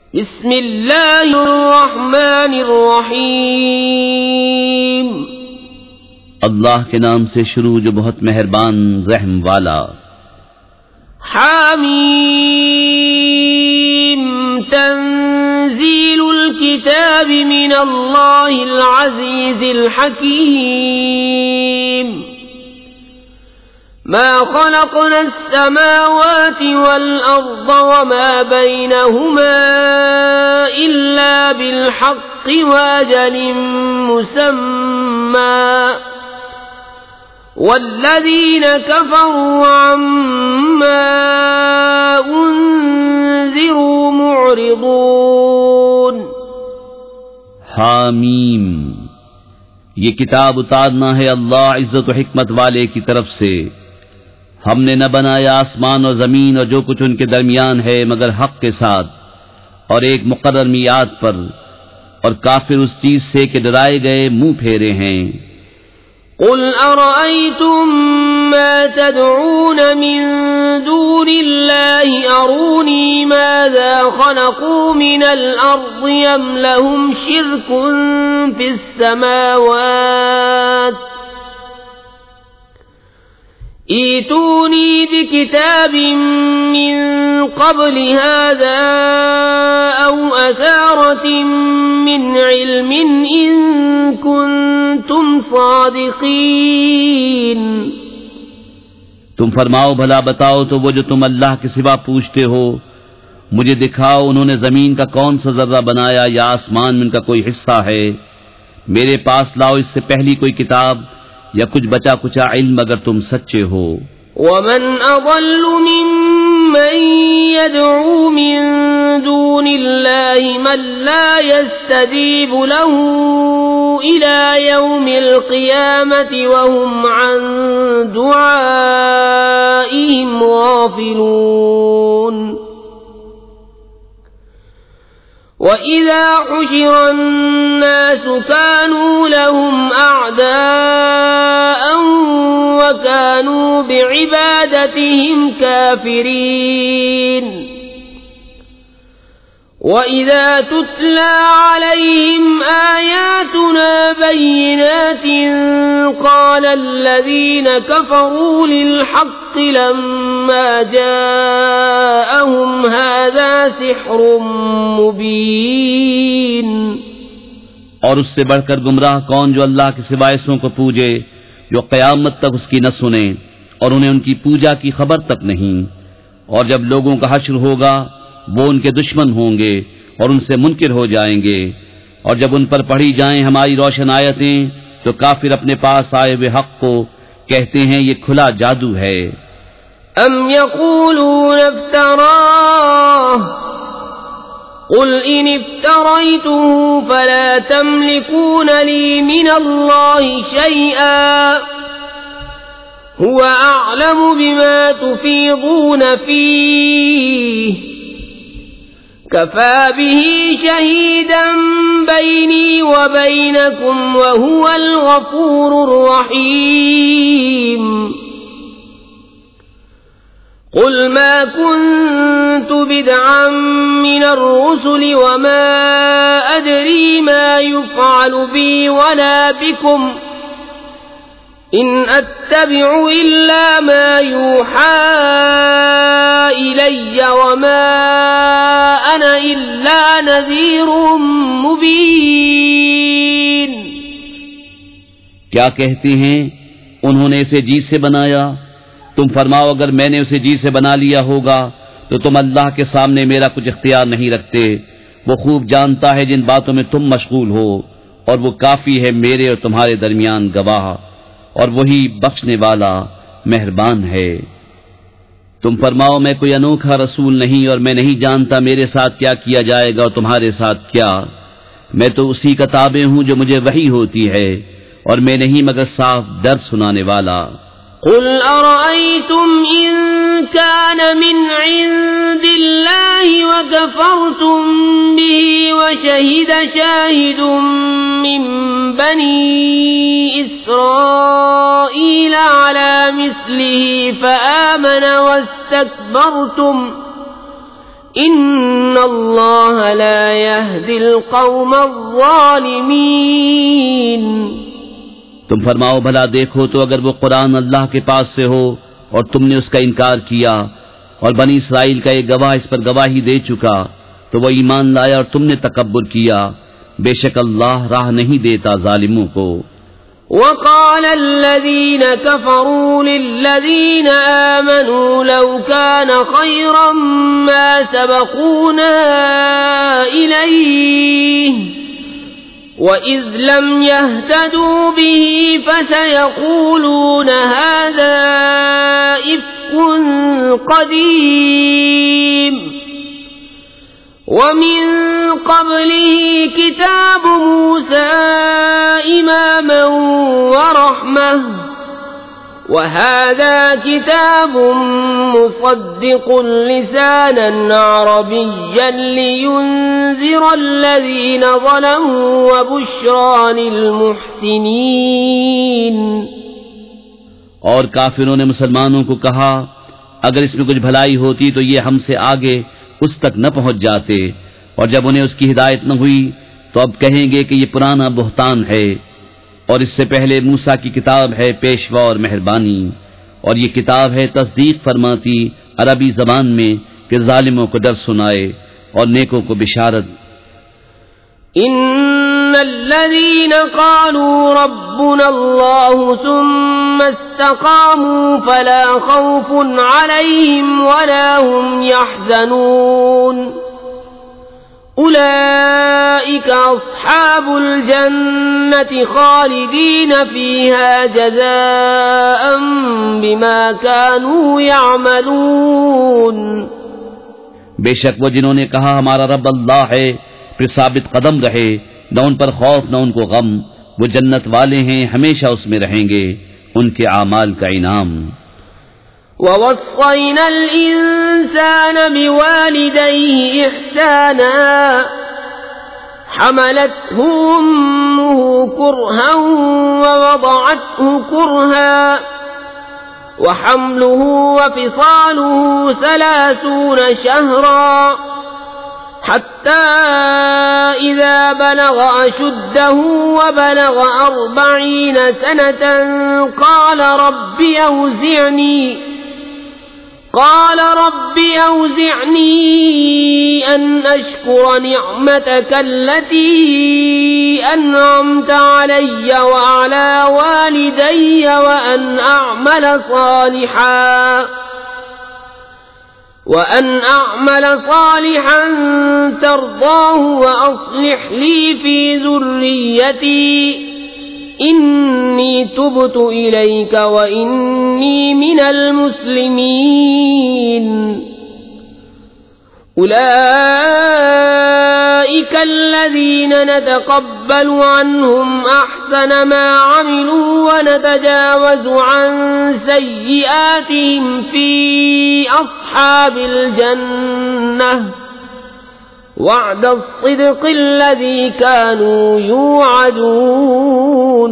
بسم اللہ الرحمن الرحیم، اللہ کے نام سے شروع جو بہت مہربان رحم والا۔ حامیم، تنزیل الکتاب من اللہ العزیز الحکیم۔ ما خلقنا السماوات والأرض وما بينهما إلا بالحق وأجل مسمى والذين كفروا عما أنذروا معرضون۔ حامیم، یہ کتاب اتارنا ہے اللہ عزت و حکمت والے کی طرف سے۔ ہم نے نہ بنایا آسمان اور زمین اور جو کچھ ان کے درمیان ہے مگر حق کے ساتھ اور ایک مقرر میعاد پر، اور کافر اس چیز سے کہ ڈرائے گئے منہ پھیرے ہیں۔ قل ارأيتم ما تدعون من دون الله أروني ماذا خلقوا من الأرض أم لهم شرك في السماوات ائتوني بكتاب من قبل هذا أو أثارة من علم إن كنتم صادقين۔ تم فرماؤ بھلا بتاؤ تو وہ جو تم اللہ کے سوا پوچھتے ہو، مجھے دکھاؤ انہوں نے زمین کا کون سا ذرہ بنایا یا آسمان میں ان کا کوئی حصہ ہے۔ میرے پاس لاؤ اس سے پہلی کوئی کتاب یا کچھ بچا کچا علم اگر تم سچے ہو۔ ومن اضل ممن يدعو من دون الله من لا يستجيب له الى يوم القيامة وهم عن دعائهم غافلون۔ وَإِذَا حُشِرَ النَّاسُ كَانُوا لَهُمْ أَعْدَاءً وَكَانُوا بِعِبَادَتِهِمْ كَافِرِينَ۔ وَإِذَا تُتْلَى عَلَيْهِمْ آيَاتُنَا بَيِّنَاتٍ قَالَ الَّذِينَ كَفَرُوا لِلْحَقِّ لَمَّا جَاءَهُمْ هَذَا سِحْرٌ مُبِينٌ۔ اور اس سے بڑھ کر گمراہ کون جو اللہ کے سوائے ایسوں کو پوجے جو قیامت تک اس کی نہ سنیں اور انہیں ان کی پوجا کی خبر تک نہیں۔ اور جب لوگوں کا حشر ہوگا وہ ان کے دشمن ہوں گے اور ان سے منکر ہو جائیں گے، اور جب ان پر پڑھی جائیں ہماری روشن آیتیں تو کافر اپنے پاس آئے ہوئے حق کو کہتے ہیں یہ کھلا جادو ہے۔ ام یقولون افتراہ قل ان افتریته فلا تملكون لي من الله شيئا هو اعلم بما تفيضون فيه كفى به شهيدا بيني وبينكم وهو الغفور الرحيم۔ قل ما كنت بدعا من الرسل وما أدري ما يفعل بي ولا بكم إن أتبع إلا ما يوحى إلي وما أنا إلا نذير مبين۔ کیا کہتے ہیں انہوں نے اسے جی سے بنایا؟ تم فرماؤ اگر میں نے اسے جی سے بنا لیا ہوگا تو تم اللہ کے سامنے میرا کچھ اختیار نہیں رکھتے۔ وہ خوب جانتا ہے جن باتوں میں تم مشغول ہو، اور وہ کافی ہے میرے اور تمہارے درمیان گواہ، اور وہی بخشنے والا مہربان ہے۔ تم فرماؤ میں کوئی انوکھا رسول نہیں اور میں نہیں جانتا میرے ساتھ کیا کیا جائے گا اور تمہارے ساتھ کیا۔ میں تو اسی کا تابع ہوں جو مجھے وحی ہوتی ہے، اور میں نہیں مگر صاف ڈر سنانے والا۔ قل أرأيتم إن كان من عند الله وكفرتم به وشهد شاهد من بني إسرائيل على مثله فآمن واستكبرتم إن الله لا يهدي القوم الظالمين. تم فرماؤ بھلا دیکھو تو اگر وہ قرآن اللہ کے پاس سے ہو اور تم نے اس کا انکار کیا اور بنی اسرائیل کا ایک گواہ اس پر گواہی دے چکا تو وہ ایمان لایا اور تم نے تکبر کیا، بے شک اللہ راہ نہیں دیتا ظالموں کو. وقال الذين كفروا للذين آمنوا لو كان خيرا ما سبقونا إليه وإذ لم يهتدوا به فسيقولون هذا إفك قديم. ومن قبله كتاب موسى إماما ورحمة وهذا كتاب مصدق لسانا عربيا لينذر الذين ظلموا وبشرى للمحسنين. اور کافروں نے مسلمانوں کو کہا اگر اس میں کچھ بھلائی ہوتی تو یہ ہم سے آگے اس تک نہ پہنچ جاتے، اور جب انہیں اس کی ہدایت نہ ہوئی تو اب کہیں گے کہ یہ پرانا بہتان ہے، اور اس سے پہلے موسیٰ کی کتاب ہے پیشوا اور مہربانی، اور یہ کتاب ہے تصدیق فرماتی عربی زبان میں کہ ظالموں کو ڈر سنائے اور نیکوں کو بشارت. ان الذين قالوا ربنا الله ثم استقاموا فلا خوف عليهم ولا هم يحزنون اولئك اصحاب الجنة خالدين فيها جزاء بما كانوا يعملون. بے شک وہ جنہوں نے کہا ہمارا رب اللہ ہے پھر ثابت قدم رہے، نہ ان پر خوف نہ ان کو غم، وہ جنت والے ہیں ہمیشہ اس میں رہیں گے، ان کے اعمال کا انعام. وَوَصَّيْنَا الْإِنسَانَ بِوَالِدَيْهِ إِحْسَانًا حَمَلَتْهُ أُمُّهُ كُرْهًا وَوَضَعَتْهُ كُرْهًا وَحَمْلُهُ وَفِصَالُهُ 30 شهرا حتى إذا بلغ أشده وبلغ 40 سنة قال رب أوزعني أن أشكر نعمتك التي أنعمت علي وعلى والدي وأن أعمل صالحا ترضاه وأصلح لي في ذريتي إني تبت إليك وإني من المسلمين. أولئك الذين نتقبل عنهم أحسن ما عملوا ونتجاوز عن سيئاتهم في أصحاب الجنة وعد الصدق الذي كانوا يوعدون.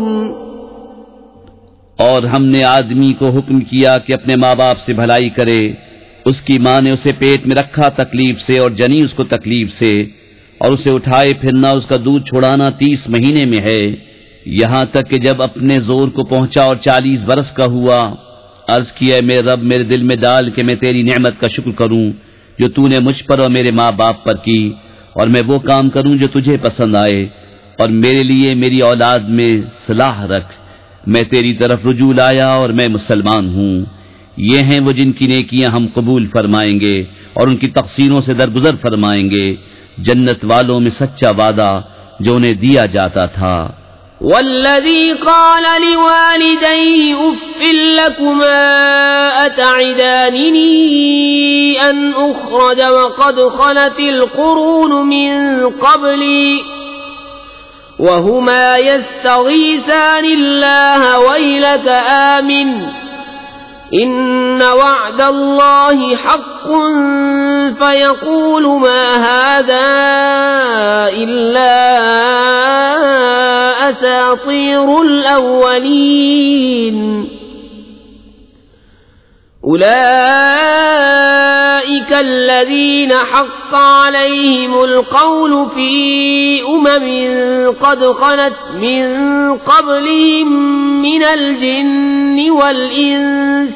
اور ہم نے آدمی کو حکم کیا کہ اپنے ماں باپ سے بھلائی کرے. اس کی ماں نے اسے پیٹ میں رکھا تکلیف سے اور جنی اس کو تکلیف سے، اور اسے اٹھائے پھرنا اس کا دودھ چھڑانا 30 مہینے میں ہے، یہاں تک کہ جب اپنے زور کو پہنچا اور 40 برس کا ہوا، عرض کیا میرے رب میرے دل میں ڈال کہ میں تیری نعمت کا شکر کروں جو تو نے مجھ پر اور میرے ماں باپ پر کی، اور میں وہ کام کروں جو تجھے پسند آئے، اور میرے لیے میری اولاد میں صلاح رکھ، میں تیری طرف رجوع لایا اور میں مسلمان ہوں. یہ ہیں وہ جن کی نیکیاں ہم قبول فرمائیں گے اور ان کی تقصیروں سے درگزر فرمائیں گے، جنت والوں میں سچا وعدہ جو انہیں دیا جاتا تھا. والذي قال لوالديه أف لكما أتعدانني أن أخرج وقد خلت القرون من قبلي وهما يستغيثان الله ويلك آمن إن وعد الله حق فيقول ما هذا إلا أساطير الأولين أولئك الذين حق عليهم القول في قد خلت من قبلهم من الجن والإنس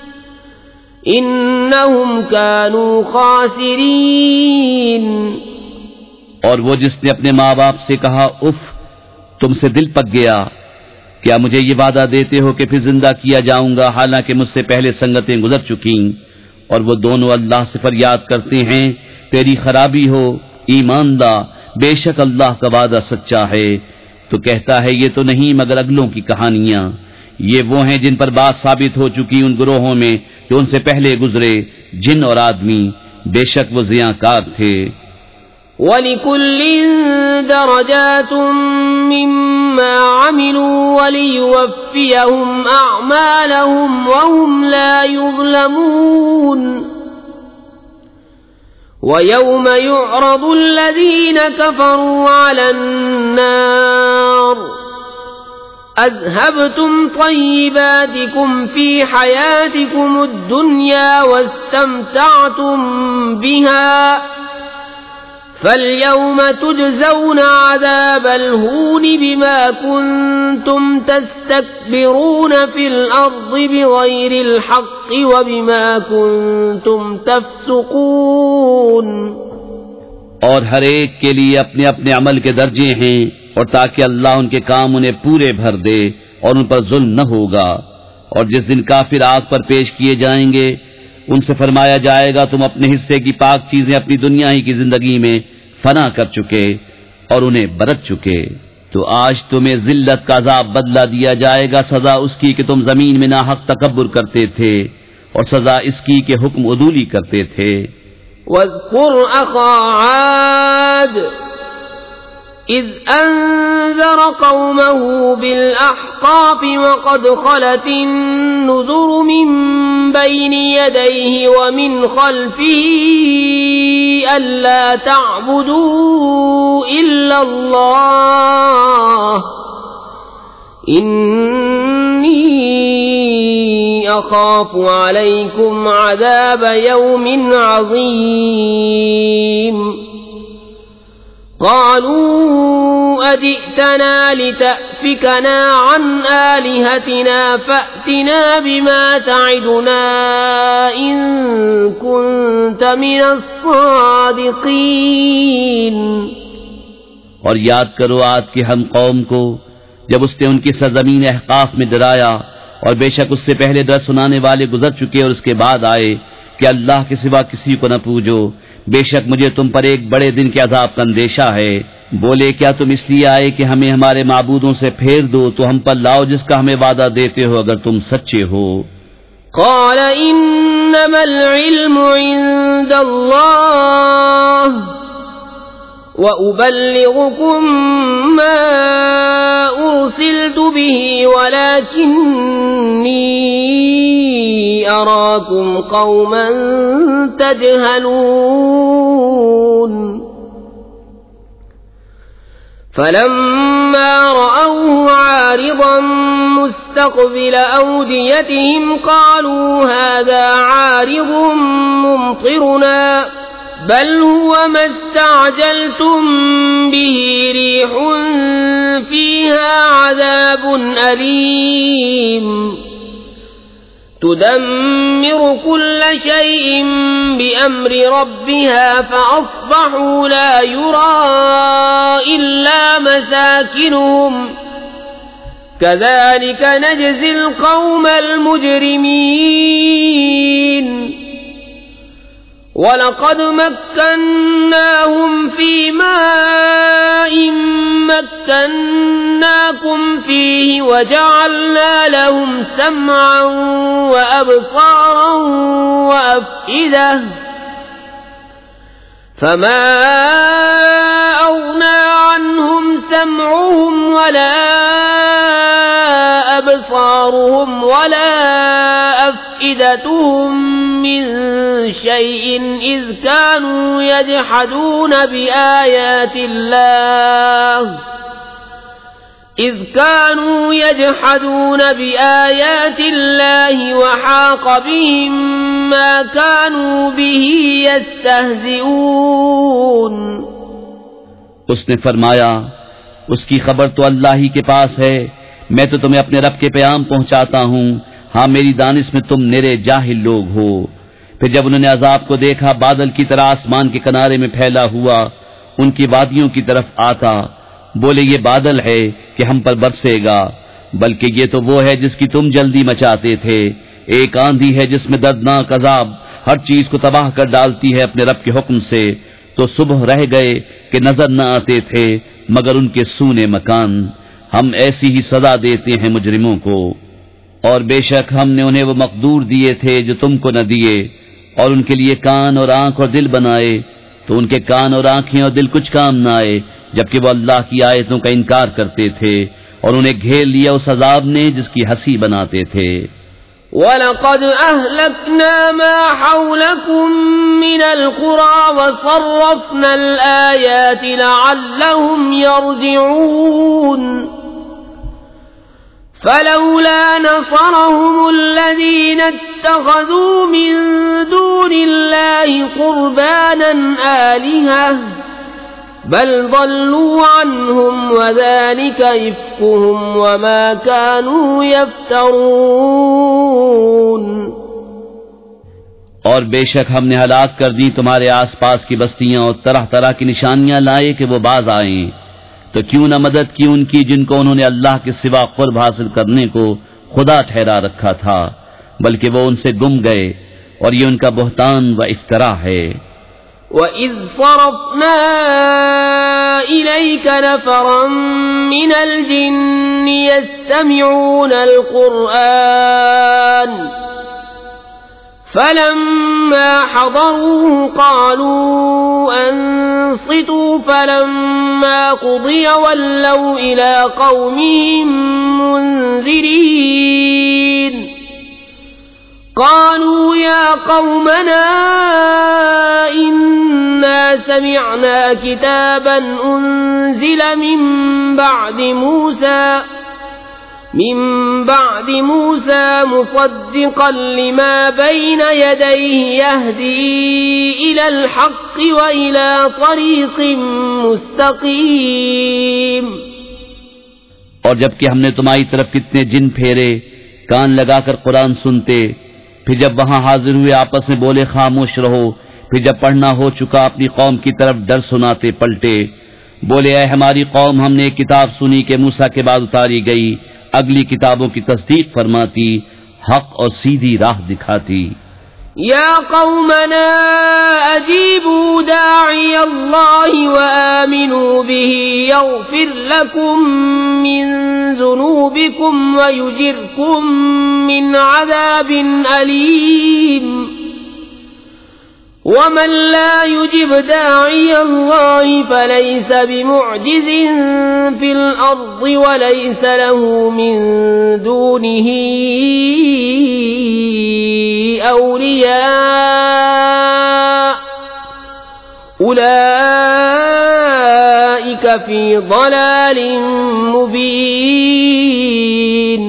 إنهم كانوا خاسرين۔ اور وہ جس نے اپنے ماں باپ سے کہا اف تم سے دل پک گیا، کیا مجھے یہ وعدہ دیتے ہو کہ پھر زندہ کیا جاؤں گا حالانکہ مجھ سے پہلے سنگتیں گزر چکیں؟ اور وہ دونوں اللہ سے فریاد کرتے ہیں تیری خرابی ہو، ایمان لا، بے شک اللہ کا وعدہ سچا ہے۔ تو کہتا ہے یہ تو نہیں مگر اگلوں کی کہانیاں، یہ وہ ہیں جن پر بات ثابت ہو چکی ان گروہوں میں جو ان سے پہلے گزرے، جن اور آدمی، بے شک وہ زیاں کار تھے۔ وَلِكُلٍّ دَرَجَاتٌ مِّمَّا عَمِلُوا وَلِيُوَفِّيَهُمْ أَعْمَالَهُمْ وَهُمْ لَا يُظْلَمُونَ۔ وَيَوْمَ يُعْرَضُ الَّذِينَ كَفَرُوا عَلَى النَّارِ أَذْهَبْتُمْ طَيِّبَاتِكُمْ فِي حَيَاتِكُمُ الدُّنْيَا وَاسْتَمْتَعْتُمْ بِهَا فَالْيَوْمَ تُجْزَوْنَ عَذَابَ الْهُونِ بِمَا كُنتُمْ تَسْتَكْبِرُونَ فِي الْأَرْضِ بِغَيْرِ الْحَقِّ وَبِمَا كُنتُمْ تَفْسُقُونَ۔ اور ہر ایک کے لیے اپنے اپنے عمل کے درجے ہیں، اور تاکہ اللہ ان کے کام انہیں پورے بھر دے اور ان پر ظلم نہ ہوگا۔ اور جس دن کافر آگ پر پیش کیے جائیں گے ان سے فرمایا جائے گا تم اپنے حصے کی پاک چیزیں اپنی دنیا ہی کی زندگی میں فنا کر چکے اور انہیں برت چکے، تو آج تمہیں ذلت کا عذاب بدلہ دیا جائے گا، سزا اس کی کہ تم زمین میں ناحق تکبر کرتے تھے، اور سزا اس کی کہ حکم عدولی کرتے تھے۔ وَاذْكُرْ أَخَا عَادٍ إِذْ أَنذَرَ قَوْمَهُ بِالْأَحْقَافِ وَقَدْ خَلَتِ النُّذُرُ مِنْ بَيْنِ يَدَيْهِ وَمِنْ خَلْفِهِ أَلَّا تَعْبُدُوا إِلَّا اللَّهَ إِنِّي أَخَافُ عَلَيْكُمْ عَذَابَ يَوْمٍ عَظِيمٍ۔ قالوا أجئتنا لتأفكنا عن آلهتنا فأتنا بما تعدنا إن كنت من الصادقين۔ اور یاد کرو عاد کے ہم قوم کو جب اس نے ان کی سرزمین احقاف میں ڈرایا، اور بے شک اس سے پہلے ڈر سنانے والے گزر چکے اور اس کے بعد آئے کہ اللہ کے سوا کسی کو نہ پوجو، بے شک مجھے تم پر ایک بڑے دن کے عذاب کا اندیشہ ہے۔ بولے کیا تم اس لیے آئے کہ ہمیں ہمارے معبودوں سے پھیر دو، تو ہم پر لاؤ جس کا ہمیں وعدہ دیتے ہو اگر تم سچے ہو۔ قال انما العلم عند اللہ وأبلغكم ما أرسلت به ولكني أراكم قوما تجهلون۔ فلما رأوه عارضا مستقبل أوديتهم قالوا هذا عارض ممطرنا بل هو ما استعجلتم به ريح فيها عذاب أليم تدمر كل شيء بأمر ربها فأصبحوا لا يرى إلا مساكنهم كذلك نجزي القوم المجرمين۔ وَلَقَدْ مَكَّنَّاهُمْ فِي مَاءٍ مَكَّنَّاكُمْ فِيهِ وَجَعَلْنَا لَهُمْ سَمْعًا وَأَبْصَارًا وَأَفْئِدَةً فَمَا أَغْنَى عَنْهُمْ سَمْعُهُمْ وَلَا أَبْصَارُهُمْ وَلَا أَفْئِدَتُهُمْ مِنْ شَيْءٍ إِذْ كَانُوا يَجْحَدُونَ إذ كانوا يجحدون بآيات الله وحاق بهم ما كانوا به يستهزئون. اس نے فرمایا اس کی خبر تو اللہ ہی کے پاس ہے، میں تو تمہیں اپنے رب کے پیغام پہنچاتا ہوں، ہاں میری دانش میں تم نرے جاہل لوگ ہو. پھر جب انہوں نے عذاب کو دیکھا بادل کی طرح آسمان کے کنارے میں پھیلا ہوا ان کی وادیوں کی طرف آتا، بولے یہ بادل ہے کہ ہم پر برسے گا، بلکہ یہ تو وہ ہے جس کی تم جلدی مچاتے تھے. ایک آندھی ہے جس میں دردناک عذاب ہر چیز کو تباہ کر ڈالتی ہے اپنے رب کے حکم سے. تو صبح رہ گئے کہ نظر نہ آتے تھے مگر ان کے سونے مکان. ہم ایسی ہی سزا دیتے ہیں مجرموں کو. اور بے شک ہم نے انہیں وہ مقدور دیے تھے جو تم کو نہ دیے، اور ان کے لیے کان اور آنکھ اور دل بنائے، تو ان کے کان اور آنکھیں اور دل کچھ کام نہ آئے جبکہ وہ اللہ کی آیتوں کا انکار کرتے تھے، اور انہیں گھیر لیا اس عذاب نے جس کی ہنسی بناتے تھے. وَلَقَدْ أَهْلَكْنَا مَا حَوْلَكُمْ مِنَ الْقُرَى وَصَرَّفْنَا الْآيَاتِ لَعَلَّهُمْ يَرْجِعُونَ. فَلَوْلَا نَصَرَهُمُ الَّذِينَ اتَّخَذُوا مِن دُونِ اللَّهِ قُرْبَانًا آلِهَةً بل ضلوا عنهم وذلك إفكهم وما كانوا يفترون. اور بے شک ہم نے ہلاک کر دی تمہارے آس پاس کی بستیاں اور طرح طرح کی نشانیاں لائے کہ وہ باز آئیں، تو کیوں نہ مدد کی ان کی جن کو انہوں نے اللہ کے سوا قرب حاصل کرنے کو خدا ٹھہرا رکھا تھا، بلکہ وہ ان سے گم گئے، اور یہ ان کا بہتان و افترا ہے. وَإِذْ صَرَفْنَا إِلَيْكَ نَفَرًا مِنَ الْجِنِّ يَسْتَمِعُونَ الْقُرْآنَ فَلَمَّا حَضَرُوهُ قَالُوا أَنصِتُوا فَلَمَّا قُضِيَ وَلَّوْا إِلَى قَوْمِهِمْ مُنذِرِينَ. قالوا يا قومنا إنا سمعنا كتابا أنزل من بعد موسى مصدقا لما بين يديه يهدي إلى الحق وإلى طريق مستقيم. اور جبکہ ہم نے تمہاری طرف کتنے جن پھیرے کان لگا کر قرآن سنتے، پھر جب وہاں حاضر ہوئے آپس میں بولے خاموش رہو، پھر جب پڑھنا ہو چکا اپنی قوم کی طرف ڈر سناتے پلٹے، بولے اے ہماری قوم ہم نے ایک کتاب سنی کہ موسیٰ کے بعد اتاری گئی، اگلی کتابوں کی تصدیق فرماتی، حق اور سیدھی راہ دکھاتی. يا قومنا أجيبوا داعي الله وآمنوا به يغفر لكم من ذنوبكم ويجركم من عذاب أليم. ومن لا يجب داعي الله فليس بمعجز في الأرض وليس له من دونه أولياء أولئك في ضلال مبين.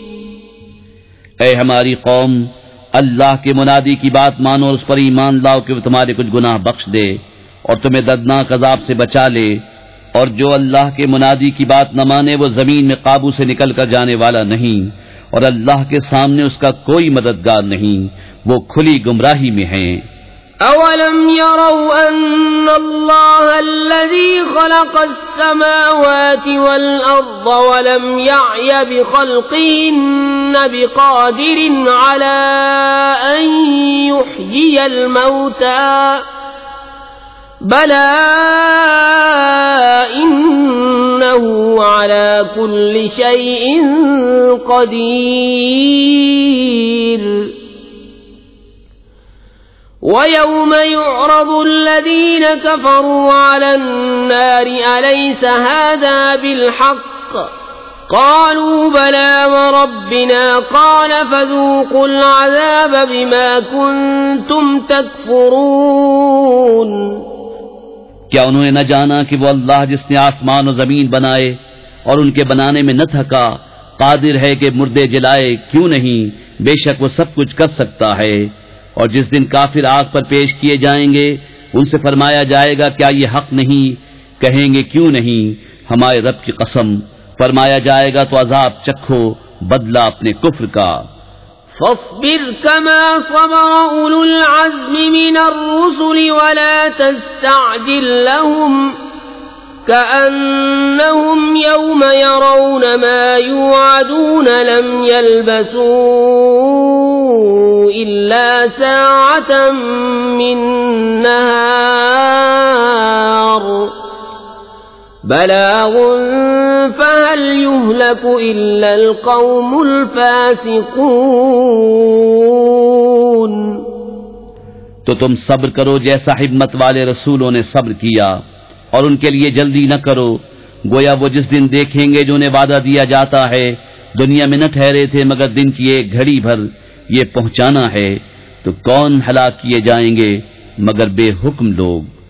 اے ہماری قوم، اللہ کے منادی کی بات مانو اور اس پر ایمان لاؤ کہ وہ تمہارے کچھ گناہ بخش دے اور تمہیں دردناک عذاب سے بچا لے. اور جو اللہ کے منادی کی بات نہ مانے وہ زمین میں قابو سے نکل کر جانے والا نہیں، اور اللہ کے سامنے اس کا کوئی مددگار نہیں، وہ کھلی گمراہی میں ہیں. أَوَلَمْ يَرَوْا أَنَّ اللَّهَ الَّذِي خَلَقَ السَّمَاوَاتِ وَالْأَرْضَ وَلَمْ يَعْيَ بِخَلْقِهِنَّ بِقَادِرٍ عَلَىٰ أَن يُحْيِيَ الْمَوْتَىٰ بَلَىٰ إِنَّهُ عَلَىٰ كُلِّ شَيْءٍ قَدِيرٌ. وَيَوْمَ يُعْرَضُ الَّذِينَ كَفَرُوا عَلَى النَّارِ أَلَيْسَ هَٰذَا بِالْحَقِّ قَالُوا بَلَىٰ وَرَبِّنَا قَالَ فَذُوقُوا الْعَذَابَ بِمَا كُنتُمْ تَكْفُرُونَ. کیا انہوں نے نہ جانا کہ وہ اللہ جس نے آسمان و زمین بنائے اور ان کے بنانے میں نہ تھکا، قادر ہے کہ مردے جلائے، کیوں نہیں، بے شک وہ سب کچھ کر سکتا ہے۔ اور جس دن کافر آگ پر پیش کیے جائیں گے ان سے فرمایا جائے گا کیا یہ حق نہیں؟ کہیں گے کیوں نہیں، ہمارے رب کی قسم۔ فرمایا جائے گا تو عذاب چکھو، بدلہ اپنے کفر کا۔ فاصبر كما صبر أولو العزم من الرسل ولا تستعجل لهم كأنهم يوم يرون ما يوعدون لم يلبثوا إلا ساعة من نهار بلاغ فهل يهلك إلا القوم الفاسقون۔ تو تم صبر کرو جیسا حکمت والے رسولوں نے صبر کیا، اور ان کے لیے جلدی نہ کرو، گویا وہ جس دن دیکھیں گے جو انہیں وعدہ دیا جاتا ہے، دنیا میں نہ ٹھہرے تھے مگر دن کی ایک گھڑی بھر، یہ پہنچانا ہے، تو کون ہلاک کیے جائیں گے مگر بے حکم لوگ۔